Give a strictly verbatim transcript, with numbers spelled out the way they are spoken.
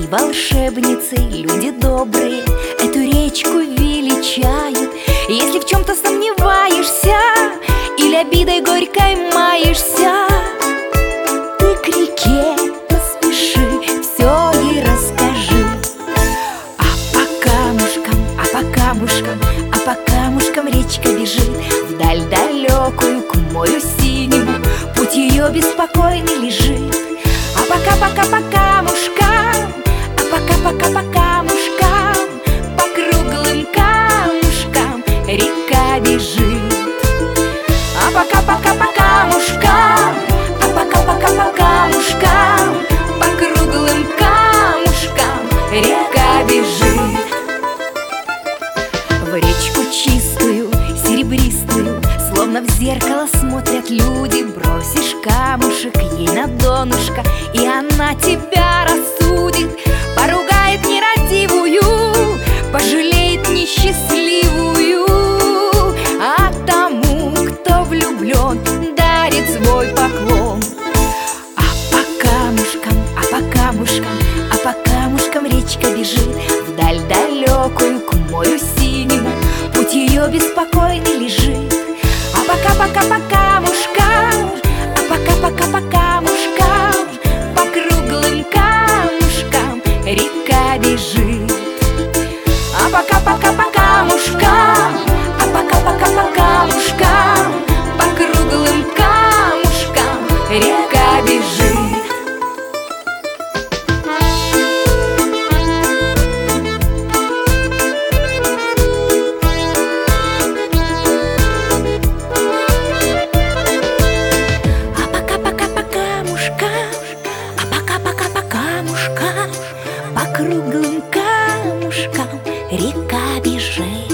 волшебницей люди добрые эту речку величают. Если в чем-то сомневаешься или обидой горькой маешься, ты к реке поспеши, все ей расскажи. А по камушкам, а по камушкам, а по камушкам речка бежит вдаль далекую, к морю синему, путь ее беспокойный лежит. А пока-пока по камушкам, а пока-пока по камушкам, по круглым камушкам река бежит. А пока-пока по камушкам, а пока-пока по камушкам, по круглым камушкам река бежит. В речку чистую, серебристую, словно в зеркало смотрят люди. Бросишь камушек ей на донышко, и она тебя рассудит. Поругает нерадивую, пожалеет несчастливую, а тому, кто влюблен, дарит свой поклон. А по камушкам, а по камушкам, а по камушкам речка бежит вдаль далекую, к морю синему, путь ее беспокойный лежит. А пока-пока по камушкам, а пока-пока по камушкам, по круглым камушкам река бежит. А пока-пока по камушкам, а пока-пока по камушкам, по круглым камушкам река бежит. По круглым камушкам река бежит.